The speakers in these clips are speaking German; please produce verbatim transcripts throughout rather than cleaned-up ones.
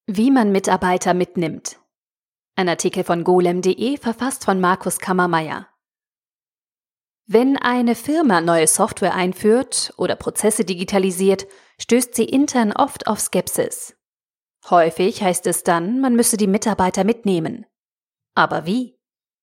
Wie man Mitarbeiter mitnimmt. Ein Artikel von golem punkt de, verfasst von Markus Kammermeier. Wenn eine Firma neue Software einführt oder Prozesse digitalisiert, stößt sie intern oft auf Skepsis. Häufig heißt es dann, man müsse die Mitarbeiter mitnehmen. Aber wie?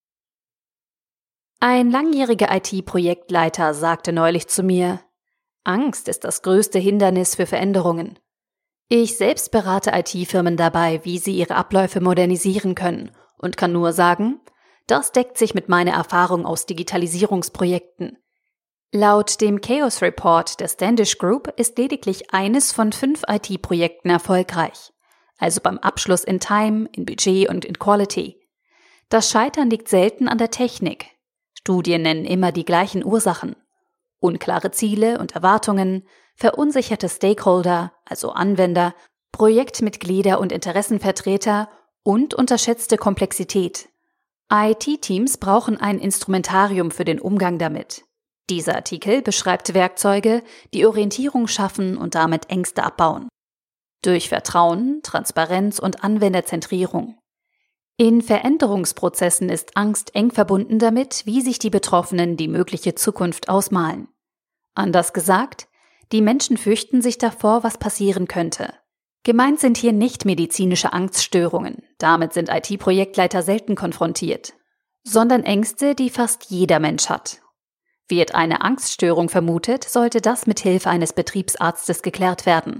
Ein langjähriger I T-Projektleiter sagte neulich zu mir: Angst ist das größte Hindernis für Veränderungen. Ich selbst berate I T-Firmen dabei, wie sie ihre Abläufe modernisieren können und kann nur sagen, das deckt sich mit meiner Erfahrung aus Digitalisierungsprojekten. Laut dem Chaos Report der Standish Group ist lediglich eines von fünf I T-Projekten erfolgreich, also beim Abschluss in Time, in Budget und in Quality. Das Scheitern liegt selten an der Technik. Studien nennen immer die gleichen Ursachen: unklare Ziele und Erwartungen, verunsicherte Stakeholder, also Anwender, Projektmitglieder und Interessenvertreter und unterschätzte Komplexität. I T-Teams brauchen ein Instrumentarium für den Umgang damit. Dieser Artikel beschreibt Werkzeuge, die Orientierung schaffen und damit Ängste abbauen. Durch Vertrauen, Transparenz und Anwenderzentrierung. In Veränderungsprozessen ist Angst eng verbunden damit, wie sich die Betroffenen die mögliche Zukunft ausmalen. Anders gesagt, die Menschen fürchten sich davor, was passieren könnte. Gemeint sind hier nicht medizinische Angststörungen, damit sind I T-Projektleiter selten konfrontiert, sondern Ängste, die fast jeder Mensch hat. Wird eine Angststörung vermutet, sollte das mit Hilfe eines Betriebsarztes geklärt werden.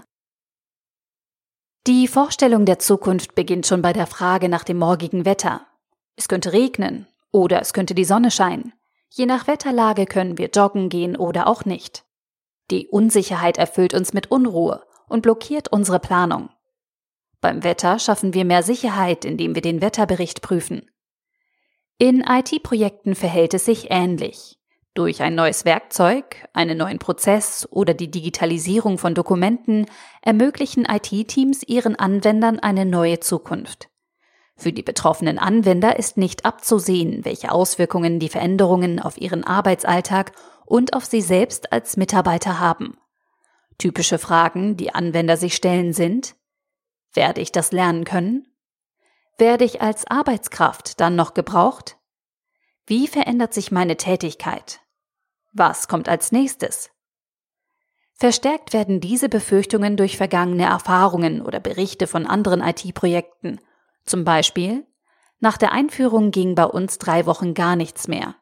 Die Vorstellung der Zukunft beginnt schon bei der Frage nach dem morgigen Wetter. Es könnte regnen oder es könnte die Sonne scheinen. Je nach Wetterlage können wir joggen gehen oder auch nicht. Die Unsicherheit erfüllt uns mit Unruhe und blockiert unsere Planung. Beim Wetter schaffen wir mehr Sicherheit, indem wir den Wetterbericht prüfen. In I T-Projekten verhält es sich ähnlich. Durch ein neues Werkzeug, einen neuen Prozess oder die Digitalisierung von Dokumenten ermöglichen I T-Teams ihren Anwendern eine neue Zukunft. Für die betroffenen Anwender ist nicht abzusehen, welche Auswirkungen die Veränderungen auf ihren Arbeitsalltag und auf sie selbst als Mitarbeiter haben. Typische Fragen, die Anwender sich stellen, sind: Werde ich das lernen können? Werde ich als Arbeitskraft dann noch gebraucht? Wie verändert sich meine Tätigkeit? Was kommt als nächstes? Verstärkt werden diese Befürchtungen durch vergangene Erfahrungen oder Berichte von anderen I T-Projekten. Zum Beispiel: Nach der Einführung ging bei uns drei Wochen gar nichts mehr.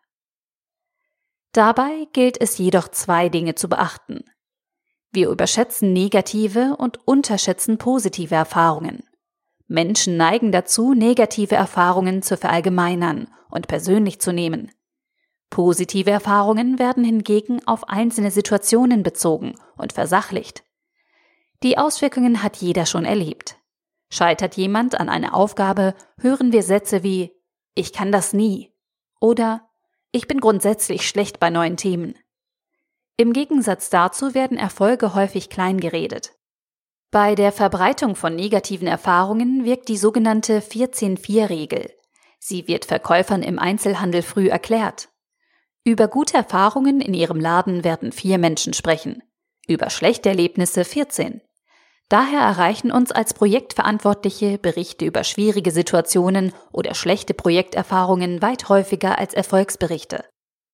Dabei gilt es jedoch, zwei Dinge zu beachten. Wir überschätzen negative und unterschätzen positive Erfahrungen. Menschen neigen dazu, negative Erfahrungen zu verallgemeinern und persönlich zu nehmen. Positive Erfahrungen werden hingegen auf einzelne Situationen bezogen und versachlicht. Die Auswirkungen hat jeder schon erlebt. Scheitert jemand an einer Aufgabe, hören wir Sätze wie: Ich kann das nie oder Ich bin grundsätzlich schlecht bei neuen Themen. Im Gegensatz dazu werden Erfolge häufig klein geredet. Bei der Verbreitung von negativen Erfahrungen wirkt die sogenannte vierzehn vier Regel. Sie wird Verkäufern im Einzelhandel früh erklärt. Über gute Erfahrungen in ihrem Laden werden vier Menschen sprechen, über schlechte Erlebnisse vierzehn. Daher erreichen uns als Projektverantwortliche Berichte über schwierige Situationen oder schlechte Projekterfahrungen weit häufiger als Erfolgsberichte.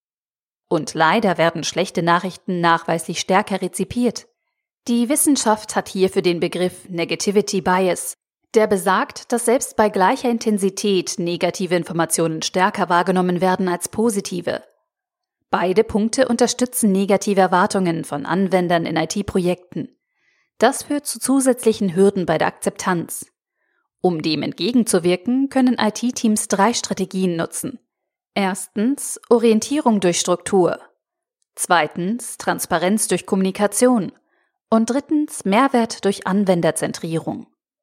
Und leider werden schlechte Nachrichten nachweislich stärker rezipiert. Die Wissenschaft hat hierfür den Begriff Negativity Bias, der besagt, dass selbst bei gleicher Intensität negative Informationen stärker wahrgenommen werden als positive. Beide Punkte unterstützen negative Erwartungen von Anwendern in I T-Projekten. Das führt zu zusätzlichen Hürden bei der Akzeptanz. Um dem entgegenzuwirken, können I T-Teams drei Strategien nutzen. Erstens Orientierung durch Struktur. Zweitens Transparenz durch Kommunikation. Und drittens Mehrwert durch Anwenderzentrierung.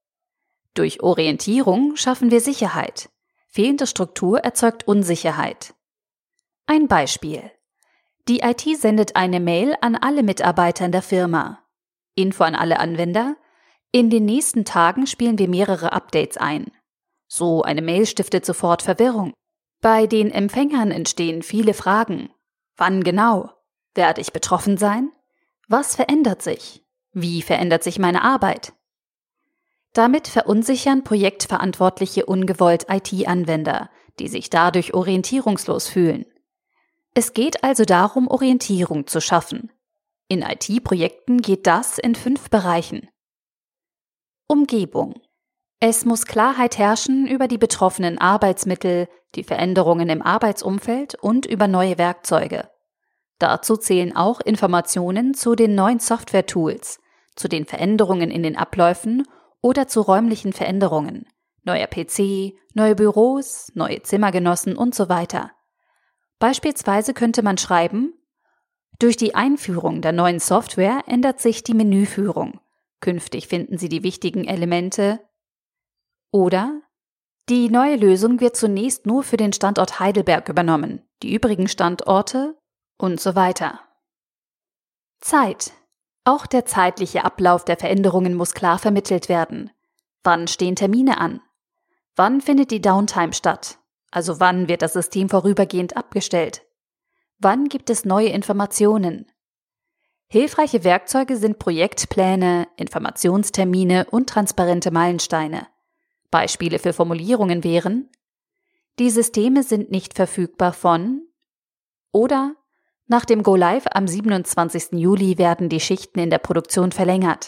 Durch Orientierung schaffen wir Sicherheit. Fehlende Struktur erzeugt Unsicherheit. Ein Beispiel. Die I T sendet eine Mail an alle Mitarbeiter in der Firma. Info an alle Anwender: In den nächsten Tagen spielen wir mehrere Updates ein. So eine Mail stiftet sofort Verwirrung. Bei den Empfängern entstehen viele Fragen. Wann genau? Werde ich betroffen sein? Was verändert sich? Wie verändert sich meine Arbeit? Damit verunsichern Projektverantwortliche ungewollt I T-Anwender, die sich dadurch orientierungslos fühlen. Es geht also darum, Orientierung zu schaffen. In I T-Projekten geht das in fünf Bereichen. Umgebung. Es muss Klarheit herrschen über die betroffenen Arbeitsmittel, die Veränderungen im Arbeitsumfeld und über neue Werkzeuge. Dazu zählen auch Informationen zu den neuen Software-Tools, zu den Veränderungen in den Abläufen oder zu räumlichen Veränderungen, neuer P C, neue Büros, neue Zimmergenossen und so weiter. Beispielsweise könnte man schreiben: Durch die Einführung der neuen Software ändert sich die Menüführung. Künftig finden Sie die wichtigen Elemente. Oder: Die neue Lösung wird zunächst nur für den Standort Heidelberg übernommen, die übrigen Standorte und so weiter. Zeit. Auch der zeitliche Ablauf der Veränderungen muss klar vermittelt werden. Wann stehen Termine an? Wann findet die Downtime statt? Also wann wird das System vorübergehend abgestellt? Wann gibt es neue Informationen? Hilfreiche Werkzeuge sind Projektpläne, Informationstermine und transparente Meilensteine. Beispiele für Formulierungen wären: Die Systeme sind nicht verfügbar von oder nach dem Go-Live am siebenundzwanzigsten Juli werden die Schichten in der Produktion verlängert.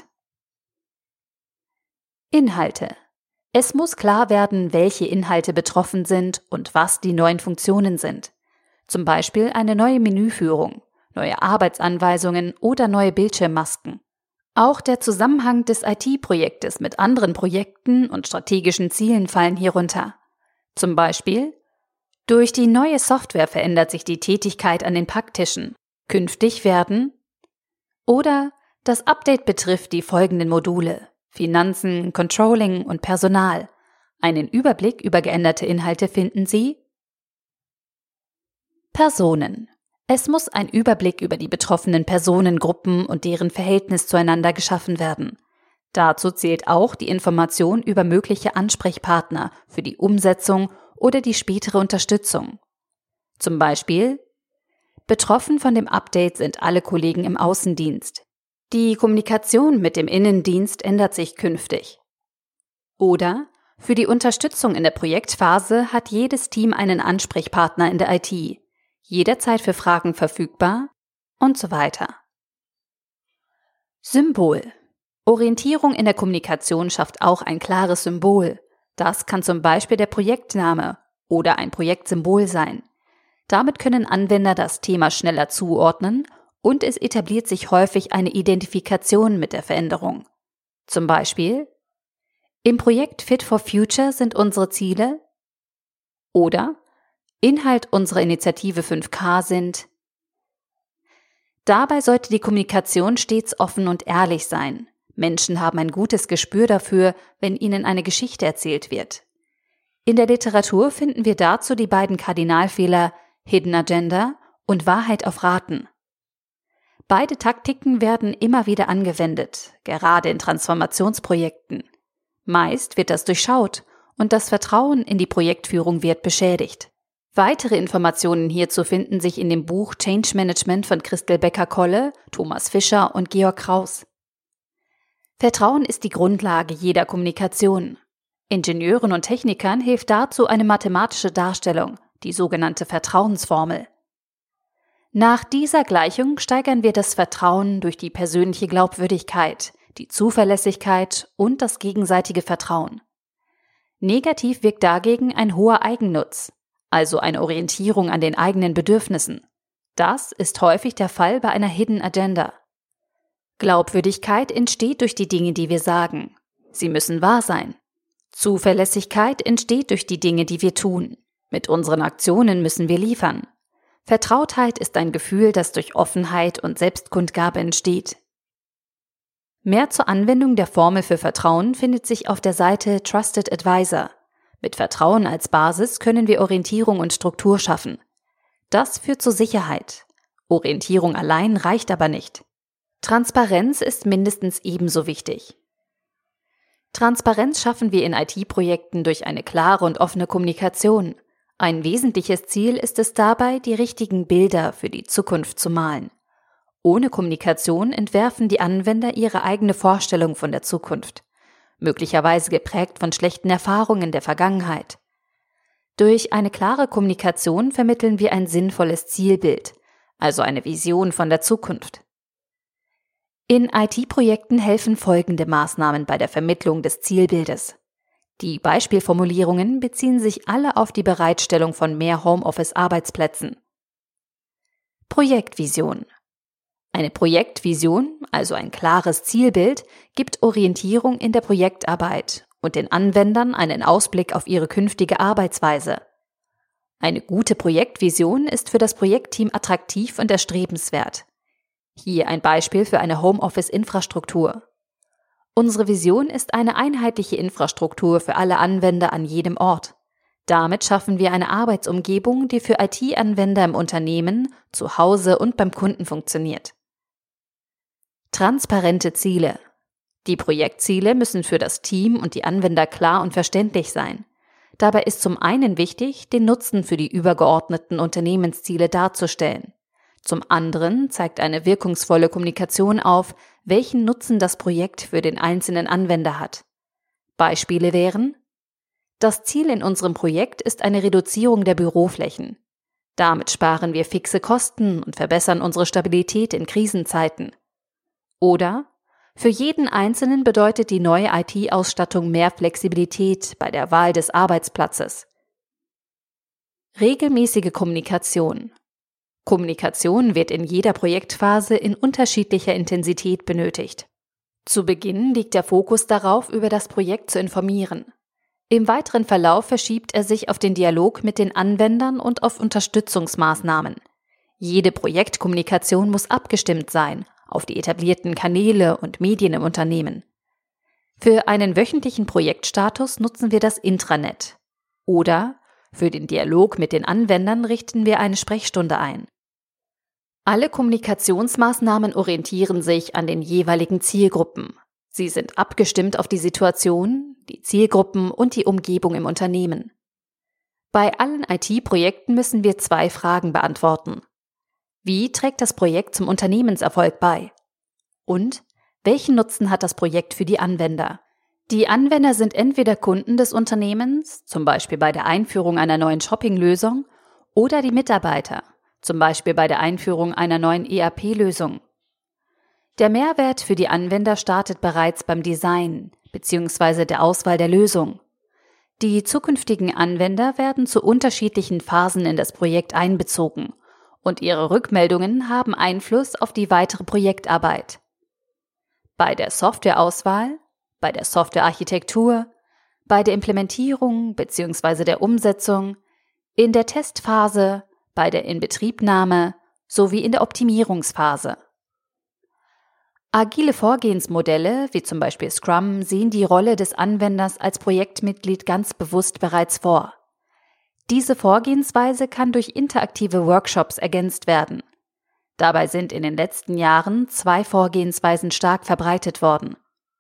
Inhalte. Es muss klar werden, welche Inhalte betroffen sind und was die neuen Funktionen sind. Zum Beispiel eine neue Menüführung, neue Arbeitsanweisungen oder neue Bildschirmmasken. Auch der Zusammenhang des I T-Projektes mit anderen Projekten und strategischen Zielen fallen hierunter. Zum Beispiel: Durch die neue Software verändert sich die Tätigkeit an den Packtischen. Künftig werden oder das Update betrifft die folgenden Module: Finanzen, Controlling und Personal. Einen Überblick über geänderte Inhalte finden Sie. Personen. Es muss ein Überblick über die betroffenen Personengruppen und deren Verhältnis zueinander geschaffen werden. Dazu zählt auch die Information über mögliche Ansprechpartner für die Umsetzung oder die spätere Unterstützung. Zum Beispiel: Betroffen von dem Update sind alle Kollegen im Außendienst. Die Kommunikation mit dem Innendienst ändert sich künftig. Oder: Für die Unterstützung in der Projektphase hat jedes Team einen Ansprechpartner in der I T, jederzeit für Fragen verfügbar und so weiter. Symbol. Orientierung in der Kommunikation schafft auch ein klares Symbol. Das kann zum Beispiel der Projektname oder ein Projektsymbol sein. Damit können Anwender das Thema schneller zuordnen und es etabliert sich häufig eine Identifikation mit der Veränderung. Zum Beispiel: Im Projekt Fit for Future sind unsere Ziele oder Inhalt unserer Initiative fünf K sind. Dabei sollte die Kommunikation stets offen und ehrlich sein. Menschen haben ein gutes Gespür dafür, wenn ihnen eine Geschichte erzählt wird. In der Literatur finden wir dazu die beiden Kardinalfehler Hidden Agenda und Wahrheit auf Raten. Beide Taktiken werden immer wieder angewendet, gerade in Transformationsprojekten. Meist wird das durchschaut und das Vertrauen in die Projektführung wird beschädigt. Weitere Informationen hierzu finden sich in dem Buch Change Management von Christel Becker-Kolle, Thomas Fischer und Georg Kraus. Vertrauen ist die Grundlage jeder Kommunikation. Ingenieuren und Technikern hilft dazu eine mathematische Darstellung, die sogenannte Vertrauensformel. Nach dieser Gleichung steigern wir das Vertrauen durch die persönliche Glaubwürdigkeit, die Zuverlässigkeit und das gegenseitige Vertrauen. Negativ wirkt dagegen ein hoher Eigennutz, also eine Orientierung an den eigenen Bedürfnissen. Das ist häufig der Fall bei einer Hidden Agenda. Glaubwürdigkeit entsteht durch die Dinge, die wir sagen. Sie müssen wahr sein. Zuverlässigkeit entsteht durch die Dinge, die wir tun. Mit unseren Aktionen müssen wir liefern. Vertrautheit ist ein Gefühl, das durch Offenheit und Selbstkundgabe entsteht. Mehr zur Anwendung der Formel für Vertrauen findet sich auf der Seite Trusted Advisor. Mit Vertrauen als Basis können wir Orientierung und Struktur schaffen. Das führt zu Sicherheit. Orientierung allein reicht aber nicht. Transparenz ist mindestens ebenso wichtig. Transparenz schaffen wir in I T-Projekten durch eine klare und offene Kommunikation. Ein wesentliches Ziel ist es dabei, die richtigen Bilder für die Zukunft zu malen. Ohne Kommunikation entwerfen die Anwender ihre eigene Vorstellung von der Zukunft. möglicherweise geprägt von schlechten Erfahrungen der Vergangenheit. Durch eine klare Kommunikation vermitteln wir ein sinnvolles Zielbild, also eine Vision von der Zukunft. In I T-Projekten helfen folgende Maßnahmen bei der Vermittlung des Zielbildes. Die Beispielformulierungen beziehen sich alle auf die Bereitstellung von mehr Homeoffice-Arbeitsplätzen. Projektvision. Eine Projektvision, also ein klares Zielbild, gibt Orientierung in der Projektarbeit und den Anwendern einen Ausblick auf ihre künftige Arbeitsweise. Eine gute Projektvision ist für das Projektteam attraktiv und erstrebenswert. Hier ein Beispiel für eine Homeoffice-Infrastruktur. Unsere Vision ist eine einheitliche Infrastruktur für alle Anwender an jedem Ort. Damit schaffen wir eine Arbeitsumgebung, die für I T-Anwender im Unternehmen, zu Hause und beim Kunden funktioniert. Transparente Ziele. Die Projektziele müssen für das Team und die Anwender klar und verständlich sein. Dabei ist zum einen wichtig, den Nutzen für die übergeordneten Unternehmensziele darzustellen. Zum anderen zeigt eine wirkungsvolle Kommunikation auf, welchen Nutzen das Projekt für den einzelnen Anwender hat. Beispiele wären: Das Ziel in unserem Projekt ist eine Reduzierung der Büroflächen. Damit sparen wir fixe Kosten und verbessern unsere Stabilität in Krisenzeiten. Oder: Für jeden Einzelnen bedeutet die neue I T-Ausstattung mehr Flexibilität bei der Wahl des Arbeitsplatzes. Regelmäßige Kommunikation. Kommunikation wird in jeder Projektphase in unterschiedlicher Intensität benötigt. Zu Beginn liegt der Fokus darauf, über das Projekt zu informieren. Im weiteren Verlauf verschiebt er sich auf den Dialog mit den Anwendern und auf Unterstützungsmaßnahmen. Jede Projektkommunikation muss abgestimmt sein auf die etablierten Kanäle und Medien im Unternehmen. Für einen wöchentlichen Projektstatus nutzen wir das Intranet. Oder für den Dialog mit den Anwendern richten wir eine Sprechstunde ein. Alle Kommunikationsmaßnahmen orientieren sich an den jeweiligen Zielgruppen. Sie sind abgestimmt auf die Situation, die Zielgruppen und die Umgebung im Unternehmen. Bei allen I T-Projekten müssen wir zwei Fragen beantworten. Wie trägt das Projekt zum Unternehmenserfolg bei? Und welchen Nutzen hat das Projekt für die Anwender? Die Anwender sind entweder Kunden des Unternehmens, zum Beispiel bei der Einführung einer neuen Shoppinglösung, oder die Mitarbeiter, zum Beispiel bei der Einführung einer neuen E R P-Lösung. Der Mehrwert für die Anwender startet bereits beim Design bzw. der Auswahl der Lösung. Die zukünftigen Anwender werden zu unterschiedlichen Phasen in das Projekt einbezogen und ihre Rückmeldungen haben Einfluss auf die weitere Projektarbeit. Bei der Softwareauswahl, bei der Softwarearchitektur, bei der Implementierung bzw. der Umsetzung, in der Testphase, bei der Inbetriebnahme sowie in der Optimierungsphase. Agile Vorgehensmodelle, wie zum Beispiel Scrum, sehen die Rolle des Anwenders als Projektmitglied ganz bewusst bereits vor. Diese Vorgehensweise kann durch interaktive Workshops ergänzt werden. Dabei sind in den letzten Jahren zwei Vorgehensweisen stark verbreitet worden.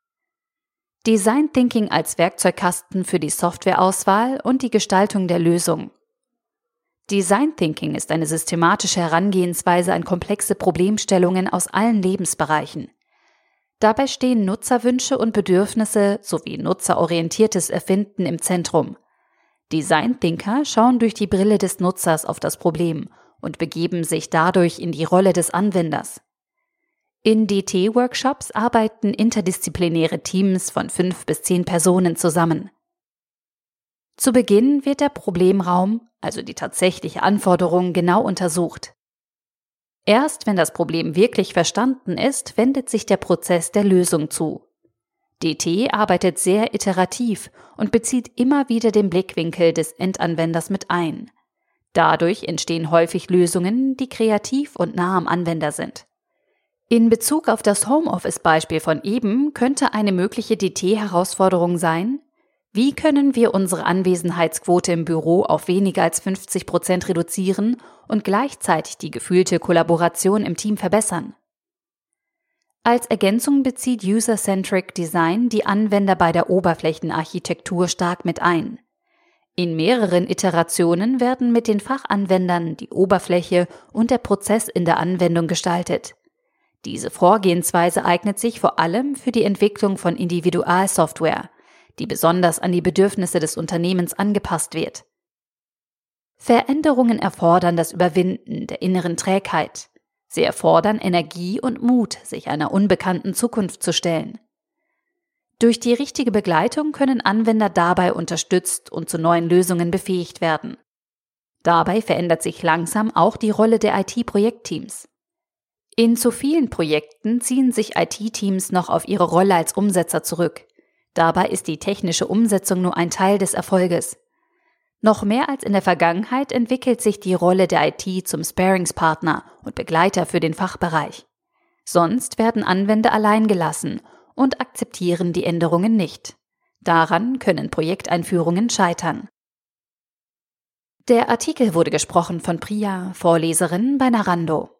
Design Thinking als Werkzeugkasten für die Softwareauswahl und die Gestaltung der Lösung. Design Thinking ist eine systematische Herangehensweise an komplexe Problemstellungen aus allen Lebensbereichen. Dabei stehen Nutzerwünsche und Bedürfnisse sowie nutzerorientiertes Erfinden im Zentrum. Design Thinker schauen durch die Brille des Nutzers auf das Problem und begeben sich dadurch in die Rolle des Anwenders. In D T-Workshops arbeiten interdisziplinäre Teams von fünf bis zehn Personen zusammen. Zu Beginn wird der Problemraum, also die tatsächliche Anforderung, genau untersucht. Erst wenn das Problem wirklich verstanden ist, wendet sich der Prozess der Lösung zu. D T arbeitet sehr iterativ und bezieht immer wieder den Blickwinkel des Endanwenders mit ein. Dadurch entstehen häufig Lösungen, die kreativ und nah am Anwender sind. In Bezug auf das Homeoffice-Beispiel von eben könnte eine mögliche D T-Herausforderung sein: Wie können wir unsere Anwesenheitsquote im Büro auf weniger als fünfzig Prozent reduzieren und gleichzeitig die gefühlte Kollaboration im Team verbessern? Als Ergänzung bezieht User-Centric Design die Anwender bei der Oberflächenarchitektur stark mit ein. In mehreren Iterationen werden mit den Fachanwendern die Oberfläche und der Prozess in der Anwendung gestaltet. Diese Vorgehensweise eignet sich vor allem für die Entwicklung von Individualsoftware, die besonders an die Bedürfnisse des Unternehmens angepasst wird. Veränderungen erfordern das Überwinden der inneren Trägheit. Sie erfordern Energie und Mut, sich einer unbekannten Zukunft zu stellen. Durch die richtige Begleitung können Anwender dabei unterstützt und zu neuen Lösungen befähigt werden. Dabei verändert sich langsam auch die Rolle der I T-Projektteams. In zu vielen Projekten ziehen sich I T-Teams noch auf ihre Rolle als Umsetzer zurück. Dabei ist die technische Umsetzung nur ein Teil des Erfolges. Noch mehr als in der Vergangenheit entwickelt sich die Rolle der I T zum Sparingspartner und Begleiter für den Fachbereich. Sonst werden Anwender allein gelassen und akzeptieren die Änderungen nicht. Daran können Projekteinführungen scheitern. Der Artikel wurde gesprochen von Priya, Vorleserin bei Narando.